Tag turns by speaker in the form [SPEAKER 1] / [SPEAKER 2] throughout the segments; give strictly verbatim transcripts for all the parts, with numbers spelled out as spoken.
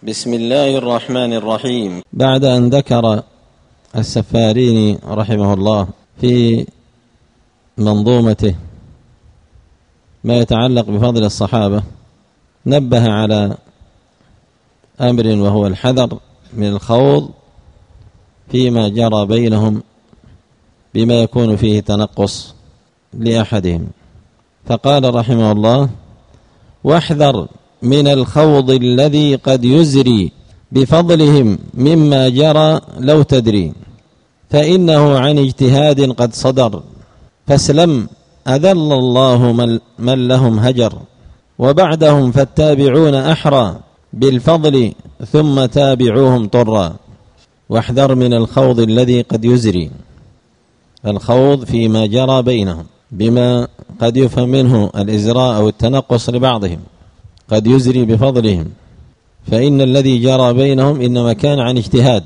[SPEAKER 1] بسم الله الرحمن الرحيم.
[SPEAKER 2] بعد أن ذكر السفاريني رحمه الله في منظومته ما يتعلق بفضل الصحابة، نبه على أمر وهو الحذر من الخوض فيما جرى بينهم بما يكون فيه تنقص لأحدهم، فقال رحمه الله: واحذر من الخوض الذي قد يزري بفضلهم مما جرى لو تدري، فإنه عن اجتهاد قد صدر، فاسلم أذل الله من لهم هجر، وبعدهم فالتابعون أحرى بالفضل ثم تابعوهم طرا. واحذر من الخوض الذي قد يزري، الخوض فيما جرى بينهم بما قد يفهم منه الإزراء أو التنقص لبعضهم، قد يزري بفضلهم، فإن الذي جرى بينهم إنما كان عن اجتهاد،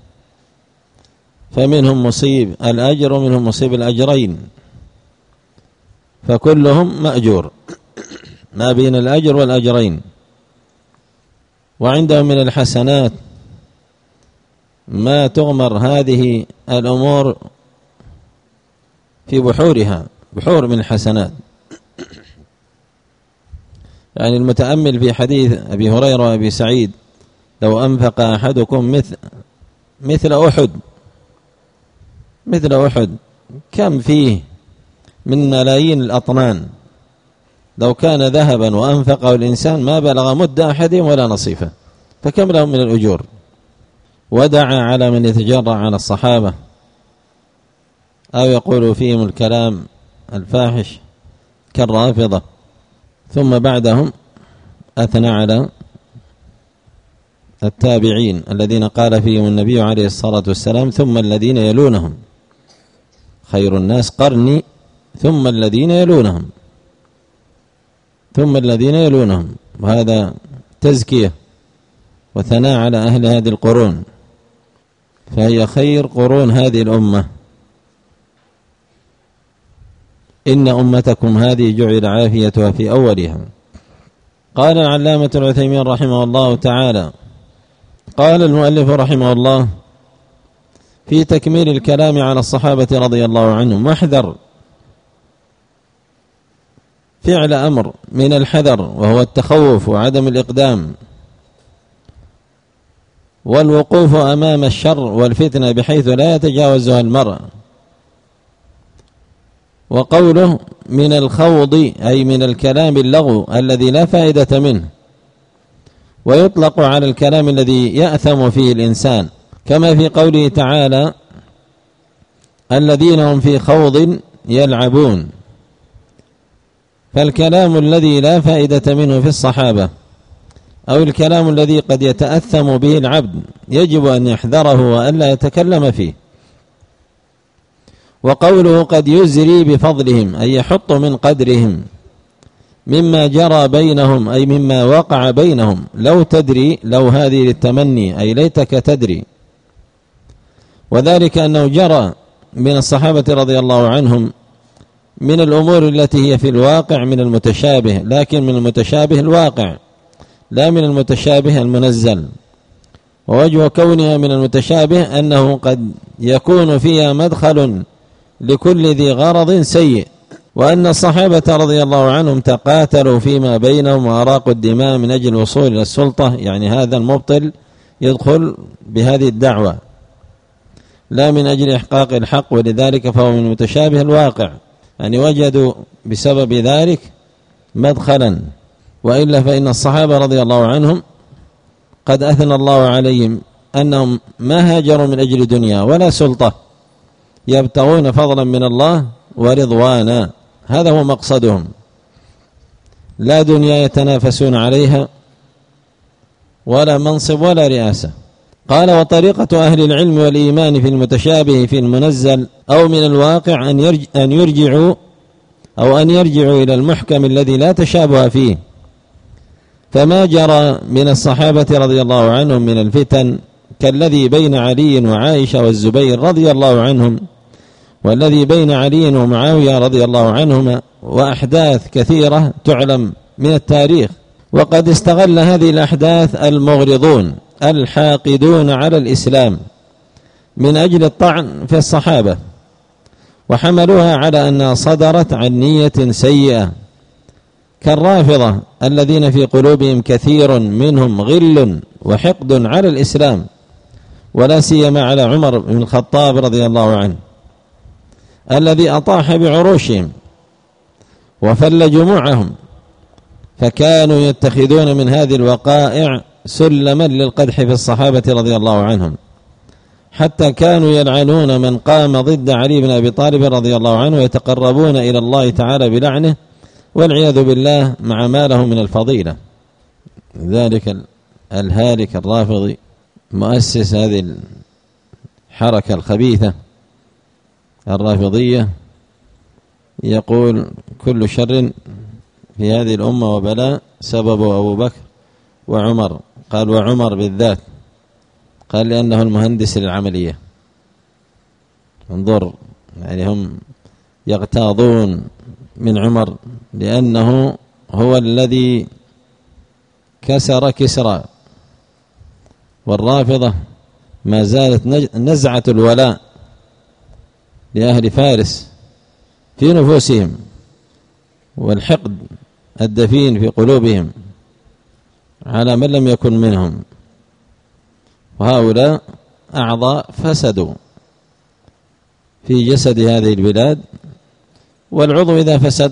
[SPEAKER 2] فمنهم مصيب الأجر ومنهم مصيب الأجرين، فكلهم مأجور ما بين الأجر والأجرين. وعندهم من الحسنات ما تغمر هذه الأمور في بحورها، بحور من الحسنات. يعني المتأمل في حديث أبي هريرة وأبي سعيد: لو أنفق أحدكم مثل مثل أحد مثل أحد كم فيه من ملايين الأطنان، لو كان ذهبا وأنفقه الإنسان ما بلغ مد أحدهم ولا نصيفه، فكم لهم من الأجور. ودعا على من يتجرع على الصحابة أو يقول فيهم الكلام الفاحش كالرافضة، ثم بعدهم أثنى على التابعين الذين قال فيهم النبي عليه الصلاة والسلام: ثم الذين يلونهم، خير الناس قرني ثم الذين يلونهم، ثم الذين يلونهم. وهذا تزكية وثناء على أهل هذه القرون، فهي خير قرون هذه الأمة. إن أمتكم هذه جعل عافيتها في أولها. قال العلامة العثيمين رحمه الله تعالى: قال المؤلف رحمه الله في تكميل الكلام على الصحابة رضي الله عنهم: واحذر، فعل أمر من الحذر وهو التخوف وعدم الإقدام والوقوف أمام الشر والفتنة بحيث لا يتجاوزها المرء. وقوله من الخوض أي من الكلام اللغو الذي لا فائدة منه، ويطلق على الكلام الذي يأثم فيه الإنسان، كما في قوله تعالى: الذين هم في خوض يلعبون. فالكلام الذي لا فائدة منه في الصحابة أو الكلام الذي قد يتأثم به العبد يجب أن يحذره وألا يتكلم فيه. وقوله قد يزري بفضلهم أي يحط من قدرهم مما جرى بينهم أي مما وقع بينهم. لو تدري، لو هذه للتمني أي ليتك تدري، وذلك أنه جرى من الصحابة رضي الله عنهم من الأمور التي هي في الواقع من المتشابه، لكن من المتشابه الواقع لا من المتشابه المنزل. ووجه كونها من المتشابه أنه قد يكون فيها مدخل لكل ذي غرض سيء، وأن الصحابة رضي الله عنهم تقاتلوا فيما بينهم وأراقوا الدماء من أجل الوصول إلى السلطة، يعني هذا المبطل يدخل بهذه الدعوة لا من أجل إحقاق الحق، ولذلك فهو من المتشابه الواقع، يعني وجدوا بسبب ذلك مدخلا. وإلا فإن الصحابة رضي الله عنهم قد أثنى الله عليهم أنهم ما هاجروا من أجل دنيا ولا سلطة، يبتغون فضلا من الله ورضوانا، هذا هو مقصدهم، لا دنيا يتنافسون عليها ولا منصب ولا رئاسة. قال: وطريقة أهل العلم والإيمان في المتشابه في المنزل أو من الواقع أن يرج أن يرجعوا أو أن يرجعوا إلى المحكم الذي لا تشابه فيه. فما جرى من الصحابة رضي الله عنهم من الفتن كالذي بين علي وعائشة والزبير رضي الله عنهم، والذي بين علي ومعاوية رضي الله عنهما، وأحداث كثيرة تعلم من التاريخ، وقد استغل هذه الأحداث المغرضون الحاقدون على الإسلام من أجل الطعن في الصحابة، وحملوها على أنها صدرت عن نية سيئة، كالرافضة الذين في قلوبهم كثير منهم غل وحقد على الإسلام، ولا سيما على عمر بن الخطاب رضي الله عنه الذي أطاح بعروشهم وفل جموعهم، فكانوا يتخذون من هذه الوقائع سلما للقدح في الصحابة رضي الله عنهم، حتى كانوا يلعنون من قام ضد علي بن أبي طالب رضي الله عنه ويتقربون إلى الله تعالى بلعنه والعياذ بالله مع ما له من الفضيلة. ذلك الهالك الرافضي مؤسس هذه الحركة الخبيثة الرافضية يقول كل شر في هذه الأمة وبلاء سببه أبو بكر وعمر، قال وعمر بالذات، قال لأنه المهندس للعملية. انظر، يعني هم يغتاظون من عمر لأنه هو الذي كسر كسرى، والرافضة ما زالت نزعة الولاء لأهل فارس في نفوسهم والحقد الدفين في قلوبهم على من لم يكن منهم، وهؤلاء أعضاء فسدوا في جسد هذه البلاد، والعضو إذا فسد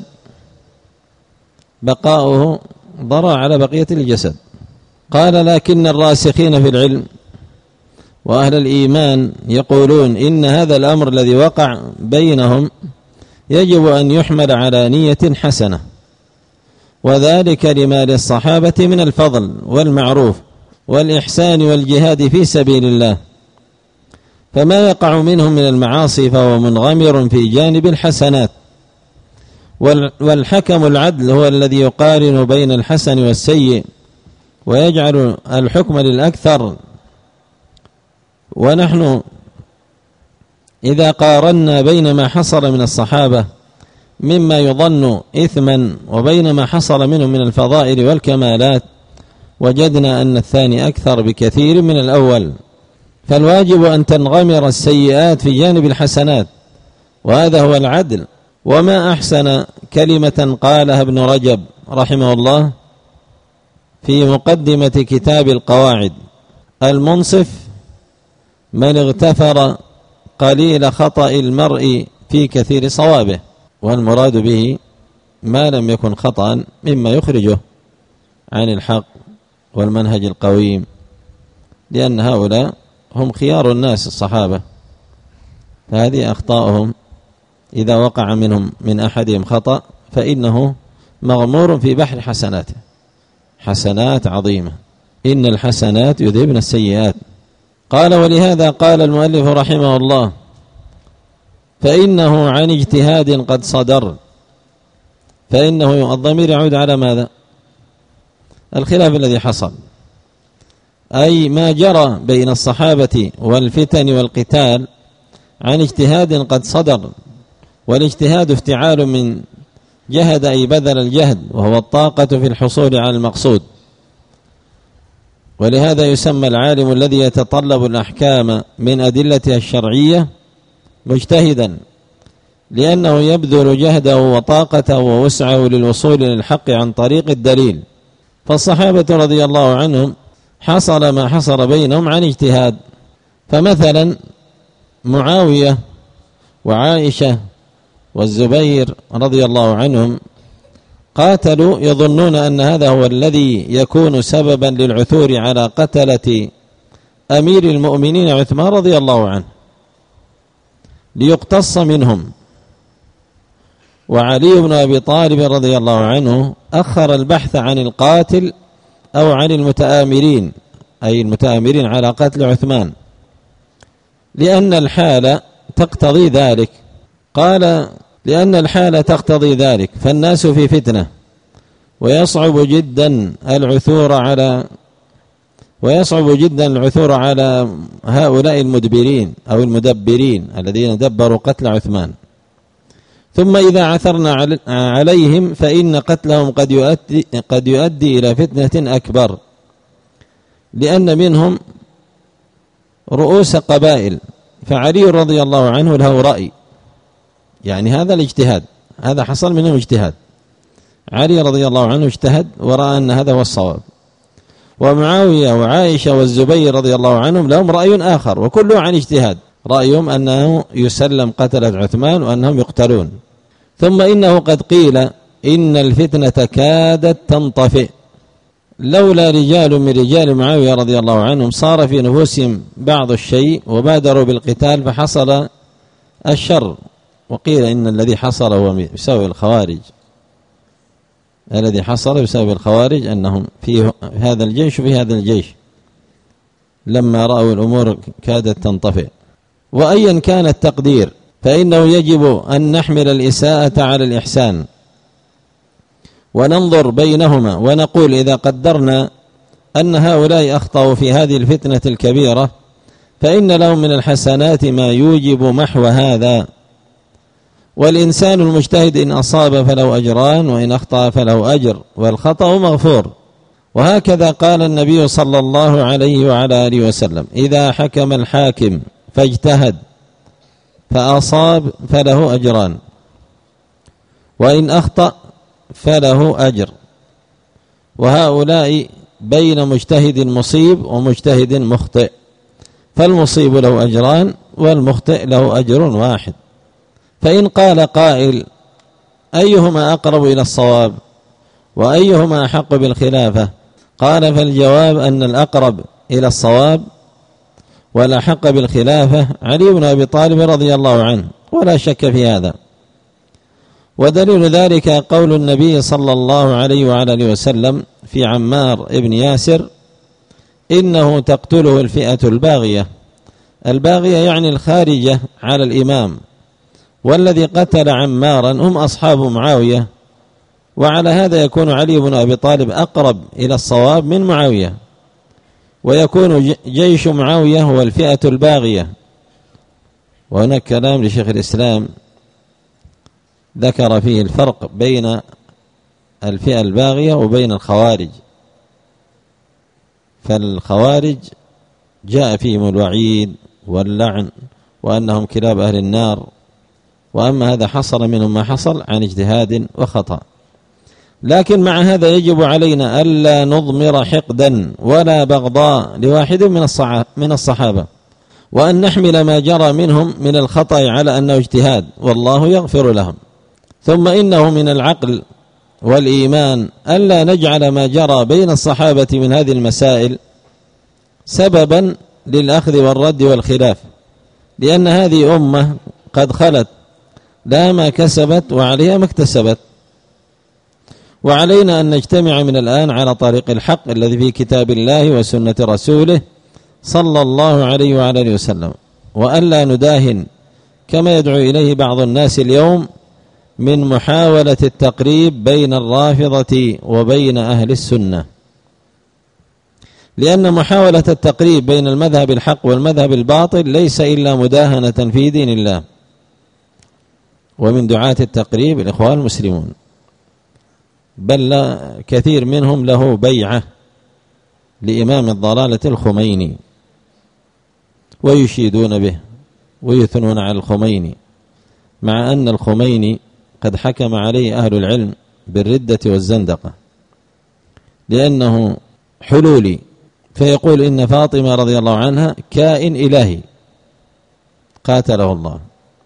[SPEAKER 2] بقاؤه ضرر على بقية الجسد. قال لكن الراسخين في العلم وأهل الإيمان يقولون إن هذا الأمر الذي وقع بينهم يجب أن يحمل على نية حسنة، وذلك لما للصحابة من الفضل والمعروف والإحسان والجهاد في سبيل الله، فما يقع منهم من المعاصي فهو منغمر في جانب الحسنات، والحكم العدل هو الذي يقارن بين الحسن والسيء ويجعل الحكم للأكثر. ونحن إذا قارنا بين ما حصل من الصحابة مما يظن إثما وبين ما حصل منهم من الفضائل والكمالات وجدنا أن الثاني أكثر بكثير من الأول، فالواجب أن تنغمر السيئات في جانب الحسنات، وهذا هو العدل. وما أحسن كلمة قالها ابن رجب رحمه الله في مقدمة كتاب القواعد: المنصف من اغتفر قليل خطأ المرء في كثير صوابه، والمراد به ما لم يكن خطأ مما يخرجه عن الحق والمنهج القويم، لأن هؤلاء هم خيار الناس الصحابة، فهذه أخطاؤهم إذا وقع منهم من أحدهم خطأ فإنه مغمور في بحر حسناته، حسنات عظيمة، إن الحسنات يذهبن السيئات. قال ولهذا قال المؤلف رحمه الله: فإنه عن اجتهاد قد صدر. فإنه الضمير يعود على ماذا؟ الخلاف الذي حصل، أي ما جرى بين الصحابة والفتن والقتال عن اجتهاد قد صدر، والاجتهاد افتعال من جهد أي بذل الجهد، وهو الطاقة في الحصول على المقصود. ولهذا يسمى العالم الذي يتطلب الأحكام من أدلتها الشرعية مجتهدا، لأنه يبذل جهده وطاقته ووسعه للوصول للحق عن طريق الدليل. فالصحابة رضي الله عنهم حصل ما حصل بينهم عن اجتهاد، فمثلا معاوية وعائشة والزبير رضي الله عنهم قاتلوا يظنون أن هذا هو الذي يكون سببا للعثور على قتلة أمير المؤمنين عثمان رضي الله عنه ليقتص منهم، وعلي بن أبي طالب رضي الله عنه أخر البحث عن القاتل أو عن المتآمرين، أي المتآمرين على قتل عثمان، لأن الحالة تقتضي ذلك. قال: لأن الحالة تقتضي ذلك، فالناس في فتنة، ويصعب جدا العثور على ويصعب جدا العثور على هؤلاء المدبرين أو المدبرين الذين دبروا قتل عثمان. ثم إذا عثرنا عليهم فإن قتلهم قد يؤدي, قد يؤدي إلى فتنة أكبر، لأن منهم رؤوس قبائل، فعلي رضي الله عنه له رأي، يعني هذا الاجتهاد، هذا حصل منه اجتهاد، علي رضي الله عنه اجتهد ورأى أن هذا هو الصواب، ومعاوية وعائشة والزبير رضي الله عنهم لهم رأي آخر، وكله عن اجتهاد، رأيهم أنه يسلم قتلة عثمان وأنهم يقتلون. ثم إنه قد قيل إن الفتنة كادت تنطفئ لولا رجال من رجال معاوية رضي الله عنهم صار في نفوسهم بعض الشيء وبادروا بالقتال فحصل الشر. وقيل إن الذي حصل هو بسبب الخوارج، الذي حصل بسبب الخوارج أنهم في هذا الجيش وفي هذا الجيش لما رأوا الأمور كادت تنطفئ. وأيا كان التقدير فإنه يجب أن نحمل الإساءة على الإحسان وننظر بينهما ونقول إذا قدرنا أن هؤلاء أخطأوا في هذه الفتنة الكبيرة فإن لهم من الحسنات ما يوجب محو هذا، والإنسان المجتهد إن أصاب فله أجران وإن أخطأ فله أجر والخطأ مغفور. وهكذا قال النبي صلى الله عليه وعلى آله وسلم إذا حكم الحاكم فاجتهد فأصاب فله أجران وإن أخطأ فله أجر. وهؤلاء بين مجتهد مصيب ومجتهد مخطئ، فالمصيب له أجران والمخطئ له أجر واحد. فإن قال قائل أيهما أقرب إلى الصواب وأيهما أحق بالخلافة؟ قال فالجواب أن الأقرب إلى الصواب والأحق بالخلافة علي بن أبي طالب رضي الله عنه، ولا شك في هذا. ودليل ذلك قول النبي صلى الله عليه وعلى آله وسلم في عمار ابن ياسر إنه تقتله الفئة الباغية. الباغية يعني الخارجة على الإمام، والذي قتل عمارا هم أصحاب معاوية، وعلى هذا يكون علي بن أبي طالب أقرب إلى الصواب من معاوية، ويكون جيش معاوية هو الفئة الباغية. وهناك كلام لشيخ الإسلام ذكر فيه الفرق بين الفئة الباغية وبين الخوارج، فالخوارج جاء فيهم الوعيد واللعن وأنهم كلاب أهل النار، وأما هذا حصل منهم ما حصل عن اجتهاد وخطأ. لكن مع هذا يجب علينا ألا نضمر حقدا ولا بغضاء لواحد من الصحابة، وأن نحمل ما جرى منهم من الخطأ على أنه اجتهاد والله يغفر لهم. ثم إنه من العقل والإيمان ألا نجعل ما جرى بين الصحابة من هذه المسائل سببا للأخذ والرد والخلاف، لأن هذه أمة قد خلت لا ما كسبت وعليها ما اكتسبت، وعلينا أن نجتمع من الآن على طريق الحق الذي في كتاب الله وسنة رسوله صلى الله عليه وعلى آله وسلم، وألا نداهن كما يدعو إليه بعض الناس اليوم من محاولة التقريب بين الرافضة وبين أهل السنة، لأن محاولة التقريب بين المذهب الحق والمذهب الباطل ليس إلا مداهنة في دين الله. ومن دعاة التقريب الإخوان المسلمون، بل لا كثير منهم له بيعة لإمام الضلالة الخميني ويشيدون به ويثنون على الخميني، مع أن الخميني قد حكم عليه أهل العلم بالردة والزندقة لأنه حلولي، فيقول إن فاطمة رضي الله عنها كائن إلهي قاتله الله،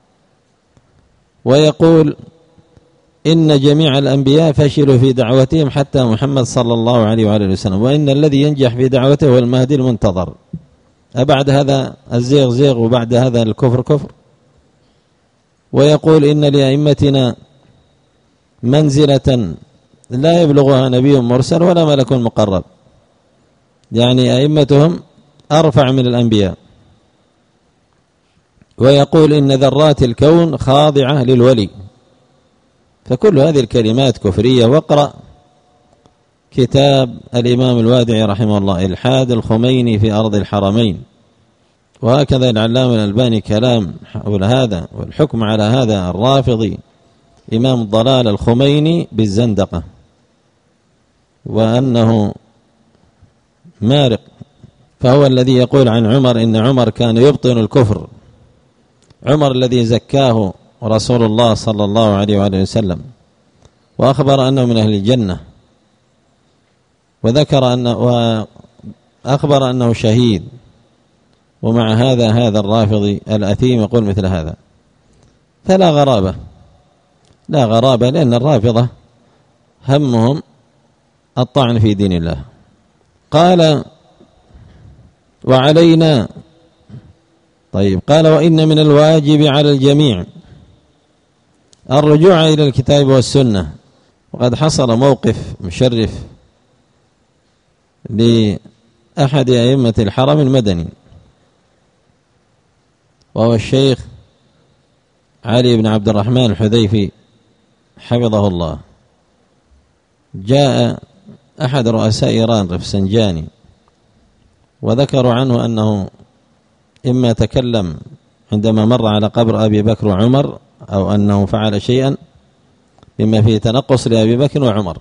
[SPEAKER 2] ويقول إن جميع الأنبياء فشلوا في دعوتهم حتى محمد صلى الله عليه وآله وسلم، وإن الذي ينجح في دعوته هو المهدي المنتظر. أبعد هذا الزيغ زيغ وبعد هذا الكفر كفر. ويقول إن لأئمتنا منزلة لا يبلغها نبي مرسل ولا ملك مقرب، يعني أئمتهم أرفع من الأنبياء. ويقول إن ذرات الكون خاضعة للولي. فكل هذه الكلمات كفرية. واقرأ كتاب الإمام الوادعي رحمه الله إلحاد الخميني في أرض الحرمين، وهكذا العلامة الألباني كلام حول هذا والحكم على هذا الرافضي إمام الضلال الخميني بالزندقة، وأنه مارق، فهو الذي يقول عن عمر إن عمر كان يبطن الكفر، عمر الذي زكاه رسول الله صلى الله عليه وآله وسلم، وأخبر أنه من أهل الجنة، وذكر أن وأخبر أنه شهيد. ومع هذا هذا الرافضي الأثيم يقول مثل هذا، فلا غرابة لا غرابة لأن الرافضة همهم الطعن في دين الله. قال وعلينا، طيب قال وإن من الواجب على الجميع الرجوع إلى الكتاب والسنة. وقد حصل موقف مشرف لأحد أئمة الحرم المدني، وهو الشيخ علي بن عبد الرحمن الحذيفي حفظه الله. جاء أحد رؤساء إيران رفسنجاني وذكروا عنه أنه إما تكلم عندما مر على قبر أبي بكر وعمر، أو أنه فعل شيئا مما فيه تنقص لأبي بكر وعمر،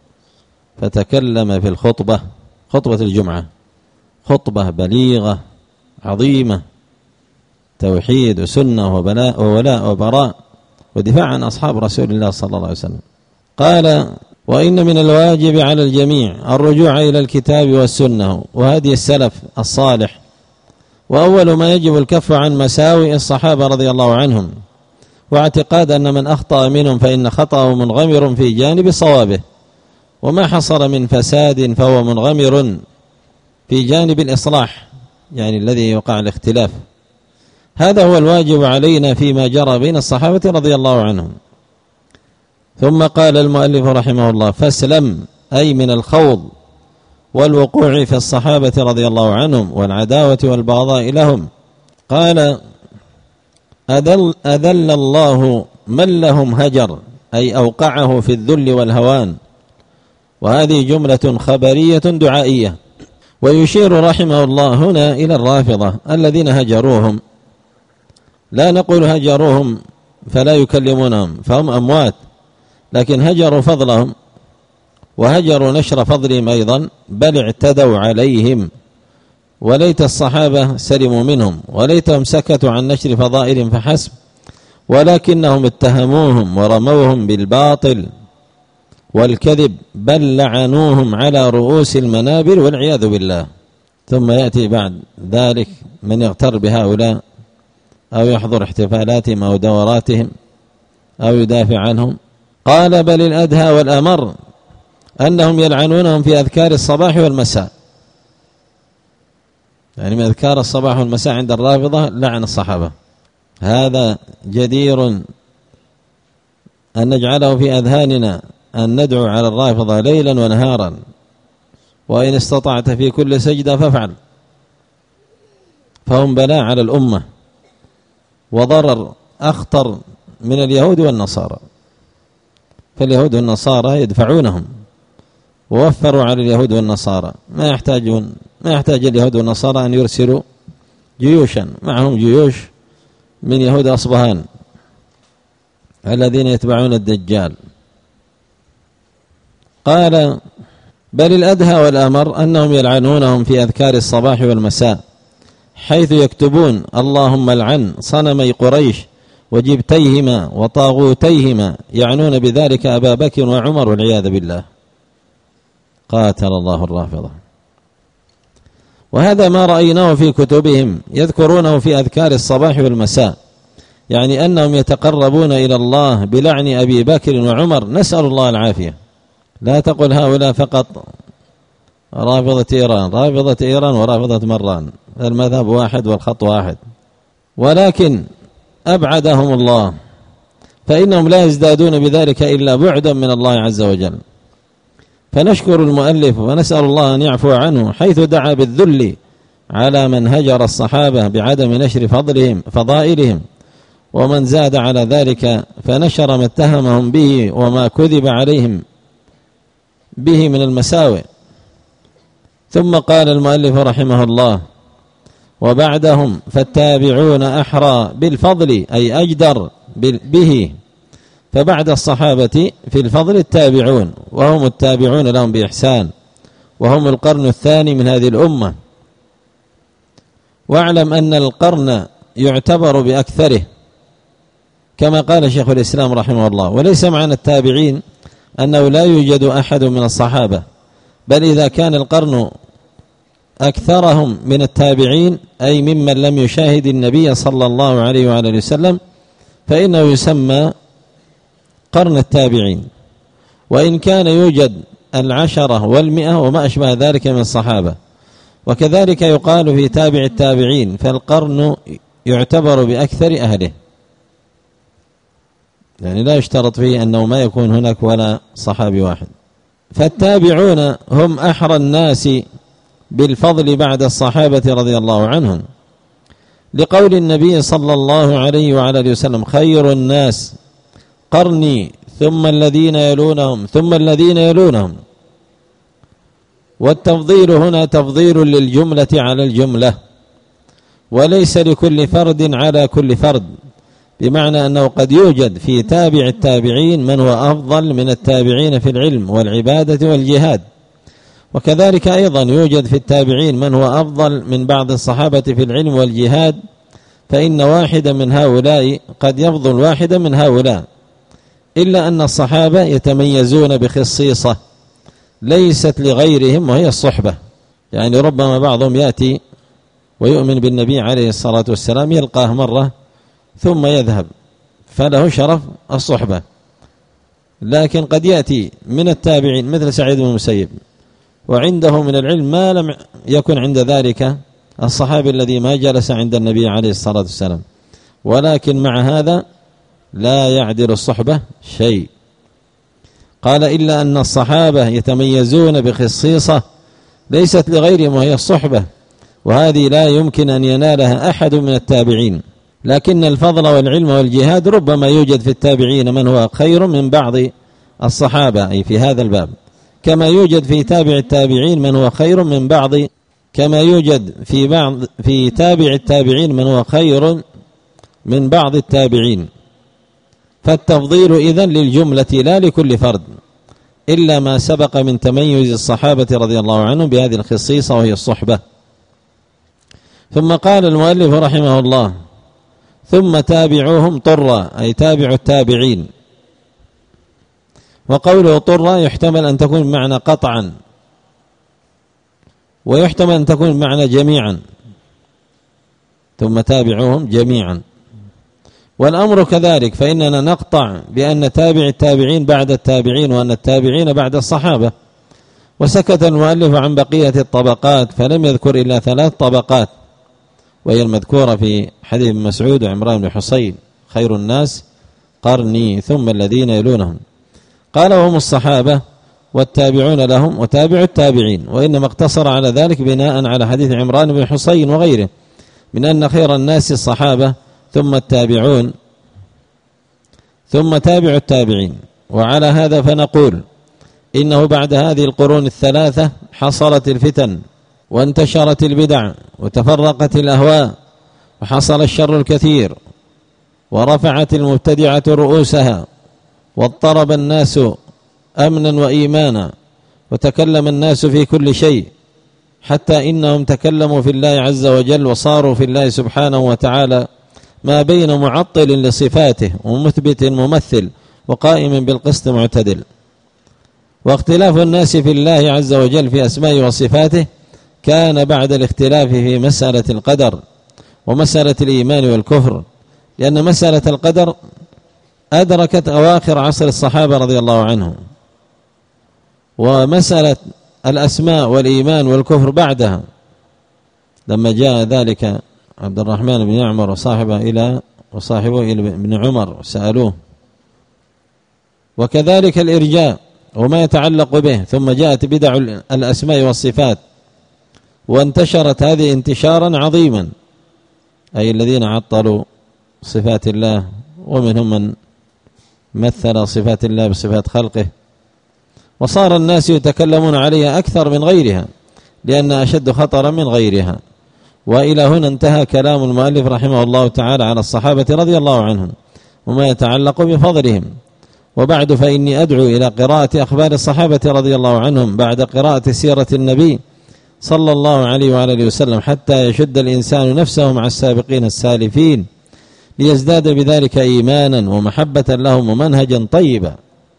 [SPEAKER 2] فتكلم في الخطبة، خطبة الجمعة، خطبة بليغة عظيمة، توحيد وسنة وبلاء وولاء وبراء ودفاع عن أصحاب رسول الله صلى الله عليه وسلم. قال وإن من الواجب على الجميع الرجوع إلى الكتاب والسنة وهدي السلف الصالح، وأول ما يجب الكف عن مساوئ الصحابة رضي الله عنهم، واعتقاد أن من أخطأ منهم فإن خطأه منغمر في جانب صوابه، وما حصل من فساد فهو منغمر في جانب الإصلاح، يعني الذي يقع الاختلاف. هذا هو الواجب علينا فيما جرى بين الصحابة رضي الله عنهم. ثم قال المؤلف رحمه الله فاسلم، أي من الخوض والوقوع في الصحابة رضي الله عنهم والعداوة والبغضاء لهم. قال أذل, أذل الله من لهم هجر، أي أوقعه في الذل والهوان، وهذه جملة خبرية دعائية. ويشير رحمه الله هنا إلى الرافضة الذين هجروهم، لا نقول هجروهم فلا يكلمونهم فهم أموات، لكن هجروا فضلهم وهجروا نشر فضلهم أيضا، بل اعتدوا عليهم. وليت الصحابة سلموا منهم، وليتهم سكتوا عن نشر فضائلهم فحسب، ولكنهم اتهموهم ورموهم بالباطل والكذب، بل لعنوهم على رؤوس المنابر والعياذ بالله. ثم يأتي بعد ذلك من يغتر بهؤلاء أو يحضر احتفالاتهم أو دوراتهم أو يدافع عنهم. قال بل الأدهى والأمر أنهم يلعنونهم في أذكار الصباح والمساء، يعني من أذكار الصباح والمساء عند الرافضة لعن الصحابة. هذا جدير أن نجعله في أذهاننا، أن ندعو على الرافضة ليلا ونهارا، وإن استطعت في كل سجدة فافعل، فهم بلاء على الأمة وضرر أخطر من اليهود والنصارى. فاليهود والنصارى يدفعونهم، ووفروا على اليهود والنصارى، ما يحتاجون ما يحتاج اليهود والنصارى أن يرسلوا جيوشا، معهم جيوش من يهود أصبهان الذين يتبعون الدجال. قال بل الأدهى والأمر أنهم يلعنونهم في أذكار الصباح والمساء، حيث يكتبون اللهم العن صنمي قريش وجبتيهما وطاغوتيهما، يعنون بذلك أبا بكر وعمر والعياذ بالله. قاتل الله الرافضة. وهذا ما رأيناه في كتبهم، يذكرونه في أذكار الصباح والمساء، يعني أنهم يتقربون إلى الله بلعن أبي بكر وعمر، نسأل الله العافية. لا تقل هؤلاء فقط رافضة إيران، رافضة إيران ورافضة مران، المذهب واحد والخط واحد، ولكن أبعدهم الله، فإنهم لا يزدادون بذلك إلا بعدا من الله عز وجل. فنشكر المؤلف ونسأل الله أن يعفو عنه، حيث دعا بالذل على من هجر الصحابة بعدم نشر فضلهم فضائلهم، ومن زاد على ذلك فنشر ما اتهمهم به وما كذب عليهم به من المساوئ. ثم قال المؤلف رحمه الله وبعدهم فالتابعون أحرى بالفضل، أي أجدر به، فبعد الصحابة في الفضل التابعون، وهم التابعون لهم بإحسان، وهم القرن الثاني من هذه الأمة. واعلم أن القرن يعتبر بأكثره كما قال شيخ الإسلام رحمه الله، وليس معنى التابعين أنه لا يوجد أحد من الصحابة، بل إذا كان القرن أكثرهم من التابعين أي ممن لم يشاهد النبي صلى الله عليه وآله وسلم فإنه يسمى قرن التابعين. وإن كان يوجد العشرة والمئة وما أشبه ذلك من الصحابة. وكذلك يقال في تابع التابعين، فالقرن يعتبر بأكثر أهله، يعني لا يشترط فيه أنه ما يكون هناك ولا صحابي واحد. فالتابعون هم أحرى الناس بالفضل بعد الصحابة رضي الله عنهم، لقول النبي صلى الله عليه وعلى اله وسلم: خير الناس قرني ثم الذين يلونهم ثم الذين يلونهم. والتفضيل هنا تفضيل للجملة على الجملة، وليس لكل فرد على كل فرد، بمعنى أنه قد يوجد في تابع التابعين من هو أفضل من التابعين في العلم والعبادة والجهاد، وكذلك أيضا يوجد في التابعين من هو أفضل من بعض الصحابة في العلم والجهاد، فإن واحدا من هؤلاء قد يفضل واحدا من هؤلاء، إلا أن الصحابة يتميزون بخصيصة ليست لغيرهم، وهي الصحبة. يعني ربما بعضهم يأتي ويؤمن بالنبي عليه الصلاة والسلام، يلقاه مرة ثم يذهب، فله شرف الصحبة. لكن قد يأتي من التابعين مثل سعيد بن المسيب وعنده من العلم ما لم يكن عند ذلك الصحابي الذي ما جلس عند النبي عليه الصلاة والسلام، ولكن مع هذا لا يعدل الصحبة شيء. قال: إلا أن الصحابة يتميزون بخصيصة ليست لغيرهم، وهي الصحبة، وهذه لا يمكن أن ينالها أحد من التابعين. لكن الفضل والعلم والجهاد ربما يوجد في التابعين من هو خير من بعض الصحابة، أي في هذا الباب، كما يوجد في تابع التابعين من هو خير من بعض كما يوجد في بعض في تابع التابعين من هو خير من بعض التابعين. فالتفضيل إذن للجملة لا لكل فرد، إلا ما سبق من تميز الصحابة رضي الله عنهم بهذه الخصيصة وهي الصحبة. ثم قال المؤلف رحمه الله: ثم تابعوهم طرا، أي تابع التابعين. وقوله طرا يحتمل أن تكون بمعنى قطعا، ويحتمل أن تكون بمعنى جميعا، ثم تابعوهم جميعا. والأمر كذلك، فإننا نقطع بأن تابع التابعين بعد التابعين، وأن التابعين بعد الصحابة. وسكت المؤلف عن بقية الطبقات فلم يذكر إلا ثلاث طبقات، وهي المذكورة في حديث ابن مسعود وعمران بن حصين: خير الناس قرني ثم الذين يلونهم. قال: وهم الصحابة والتابعون لهم وتابع التابعين. وإنما اقتصر على ذلك بناء على حديث عمران بن حصين وغيره من أن خير الناس الصحابة ثم التابعون ثم تابع التابعين. وعلى هذا فنقول إنه بعد هذه القرون الثلاثة حصلت الفتن وانتشرت البدع وتفرقت الأهواء وحصل الشر الكثير ورفعت المبتدعة رؤوسها واضطرب الناس أمنا وإيمانا وتكلم الناس في كل شيء، حتى إنهم تكلموا في الله عز وجل وصاروا في الله سبحانه وتعالى ما بين معطل لصفاته ومثبت ممثل وقائم بالقسط معتدل. واختلاف الناس في الله عز وجل في أسمائه وصفاته كان بعد الاختلاف في مسألة القدر ومسألة الإيمان والكفر، لأن مسألة القدر أدركت أواخر عصر الصحابة رضي الله عنهم، ومسألة الأسماء والإيمان والكفر بعدها، لما جاء ذلك عبد الرحمن بن يعمر وصاحبه إلى وصاحبه إلى ابن عمر وسألوه. وكذلك الإرجاء وما يتعلق به، ثم جاءت بدع الأسماء والصفات وانتشرت هذه انتشارا عظيما، أي الذين عطلوا صفات الله، ومنهم من مثل صفات الله بصفات خلقه، وصار الناس يتكلمون عليها أكثر من غيرها لأن أشد خطرا من غيرها. وإلى هنا انتهى كلام المؤلف رحمه الله تعالى على الصحابة رضي الله عنهم وما يتعلق بفضلهم. وبعد فإني أدعو إلى قراءة أخبار الصحابة رضي الله عنهم بعد قراءة سيرة النبي صلى الله عليه وعلى آله وسلم، حتى يشد الإنسان نفسه مع السابقين السالفين ليزداد بذلك إيمانا ومحبة لهم ومنهجا طيبا.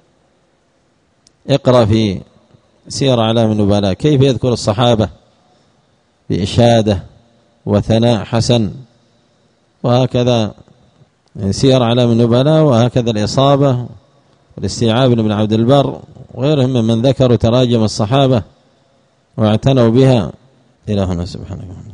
[SPEAKER 2] اقرأ في سير أعلام النبلاء كيف يذكر الصحابة بإشادة وثناء حسن، وهكذا سير أعلام النبلاء، وهكذا الإصابة والاستيعاب لابن عبد البر وغيرهم ممن ذكروا تراجم الصحابة واعتنوا بها. إلى هنا سبحانه.